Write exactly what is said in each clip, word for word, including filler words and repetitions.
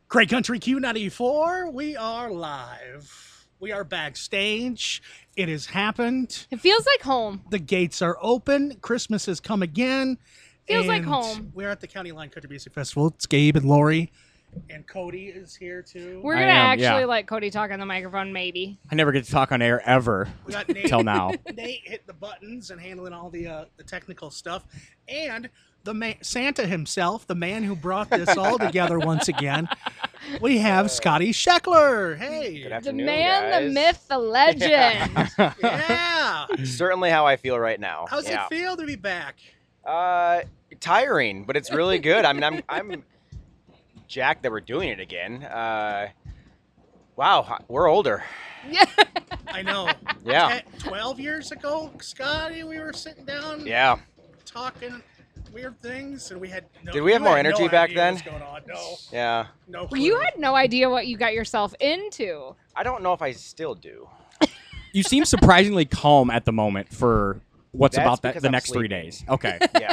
Great Country Q ninety-four, we are live. We are backstage. It has happened. It feels like home. The gates are open. Christmas has come again. Feels like and home. We're at the County Line Country Music Festival. It's Gabe and Lori. And Cody is here too. We're I going to am, actually yeah. let Cody talk on the microphone, maybe. I never get to talk on air ever We got Nate, till now. Nate hit the buttons and handling all the uh, the technical stuff. And the man, Santa himself, the man who brought this all together once again. We have Scotty Scheckler. Hey. Good The afternoon, man, guys. the myth, the legend. Yeah. Certainly how I feel right now. How's yeah. it feel to be back? Uh, tiring, but it's really good. I mean, I'm I'm jacked that we're doing it again. Uh, wow, we're older. Yeah. I know. Yeah. Ten, twelve years ago, Scotty, we were sitting down Yeah. talking weird things, and we had no, Did we have you more had no energy back idea then? What's going on. No, Yeah. no Well, clue. you had no idea what you got yourself into. I don't know if I still do. You seem surprisingly calm at the moment for what's That's about the, because the I'm next three sleeping. days. Okay. Yeah.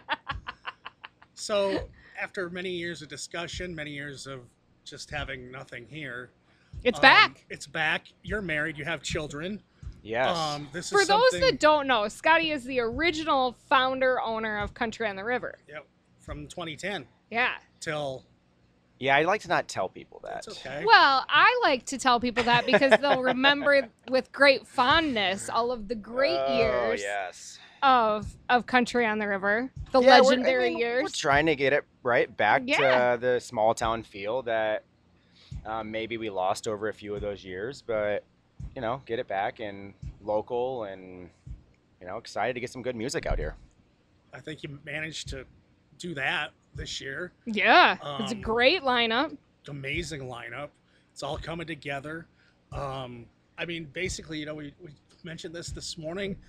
So, after many years of discussion, many years of just having nothing here, It's um, back. It's back. You're married. You have children. Yes. Um, this For is those something, that don't know, Scotty is the original founder, owner of Country on the River. Yep, from twenty ten Yeah. till yeah, I like to not tell people that. that's okay. Well, I like to tell people that because they'll remember with great fondness all of the great oh, years yes. of of Country on the River, the Yeah, we're- I legendary mean, years. We're trying to get it right back Yeah. to the small town feel that um, maybe we lost over a few of those years, but you know, get it back and local and you know, excited to get some good music out here. I think you managed to do that this year. Yeah, it's a Um, great lineup. Amazing lineup. It's all coming together. Um, I mean, basically, you know, we, we mentioned this this morning.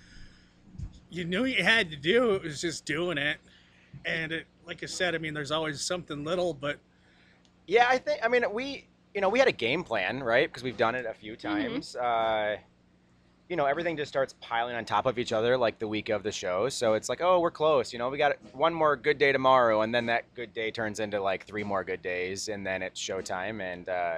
You knew you had to do it. Was just doing it. And it, like I said, I mean, there's always something little, but Yeah, I think. I mean, we, you know, we had a game plan, right? Because we've done it a few times. Uh, you know, everything just starts piling on top of each other like the week of the show. So it's like, oh, we're close. You know, we got one more good day tomorrow, and then that good day turns into like three more good days, and then it's showtime. And uh,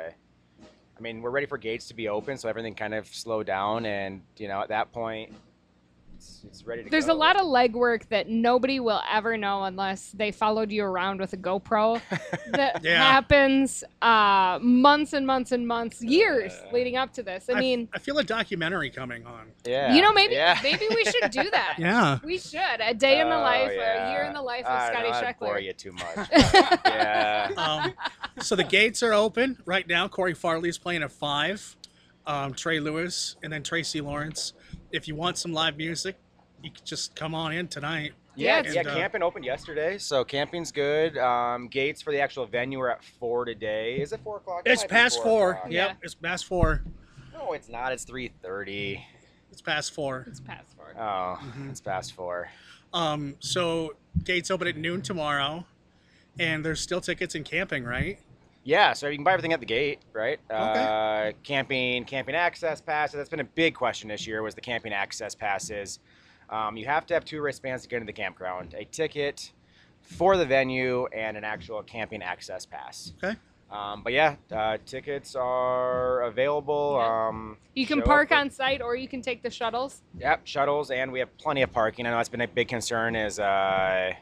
I mean, we're ready for gates to be open, so everything kind of slowed down. And you know, at that point, it's, it's ready to There's go. a lot of legwork that nobody will ever know unless they followed you around with a GoPro. That Yeah. happens uh, months and months and months, years Uh, leading up to this. I mean, I feel a documentary coming on. Yeah. you know, maybe Yeah. maybe we should do that. Yeah. We should. A day in the Oh, life, yeah. a year in the life of I don't Scotty know, I'd bore Scheckler. you too much. but, yeah. Um, so the gates are open right now. Corey Farley's playing at five. Um, Trey Lewis and then Tracy Lawrence. If you want some live music, you can just come on in tonight. Yeah, Yeah, it's- yeah. And, uh, Camping opened yesterday, so camping's good. Um, gates for the actual venue are at four today. Is it four o'clock? It It's might be past four. o'clock. Yep, Yeah. it's past four. No, it's not. It's three thirty. It's past four. It's past four. Oh, Mhm. it's past four. Um, so gates open at noon tomorrow, and there's still tickets in camping, right? Yeah, so you can buy everything at the gate, right? Uh, camping, camping access passes. That's been a big question this year. Was the camping access passes? Um, you have to have two wristbands to get into the campground, a ticket for the venue, and an actual camping access pass. Okay. Um, but yeah, uh, tickets are available. Yeah. Um, You can show park up with- on site or you can take the shuttles. Yep, shuttles, and we have plenty of parking. I know that's been a big concern is uh,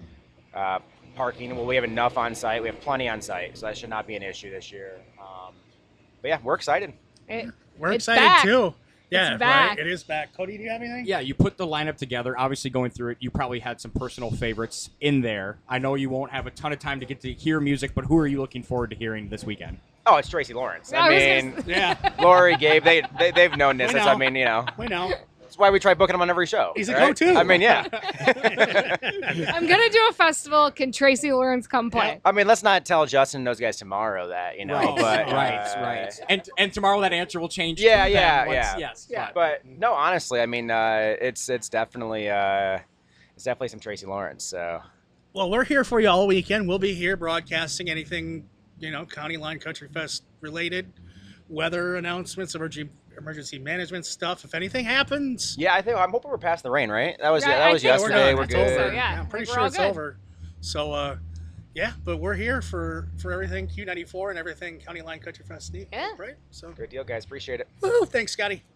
uh, parking. Well, we have enough on site. We have plenty on site, so that should not be an issue this year. Um, but yeah, we're excited. It, We're It's excited back. too. Yeah, back. right. It is back. Cody, do you have anything? Yeah, you put the lineup together. Obviously, going through it, you probably had some personal favorites in there. I know you won't have a ton of time to get to hear music, but who are you looking forward to hearing this weekend? Oh, it's Tracy Lawrence. I I was mean, gonna Yeah, Lori, Gabe, they, they they've known this. We That's, know. I mean, you know, we know. that's why we try booking him on every show. He's a right? go-to. I mean, yeah. I'm gonna do a festival. Can Tracy Lawrence come play? I mean, let's not tell Justin and those guys tomorrow that you know. right, but right, uh, right. And and tomorrow that answer will change. Yeah, too, yeah, then, once- yeah. Yes, Yeah. but- But no, honestly, I mean, uh, it's it's definitely uh, it's definitely some Tracy Lawrence. So Well, we're here for you all weekend. We'll be here broadcasting anything, you know, County Line Country Fest related, weather announcements, emergency emergency management stuff. If anything happens, yeah, I think I'm hoping we're past the rain, right? That was Yeah, that I was think we're yesterday. done. We're It's good. over. yeah. I'm pretty Like, we're sure all it's good. over. So, uh, Yeah, but we're here for for everything Q ninety-four and everything County Line Country Fest. Yeah. Right. So, Great deal, guys. Appreciate it. woo, thanks, Scotty.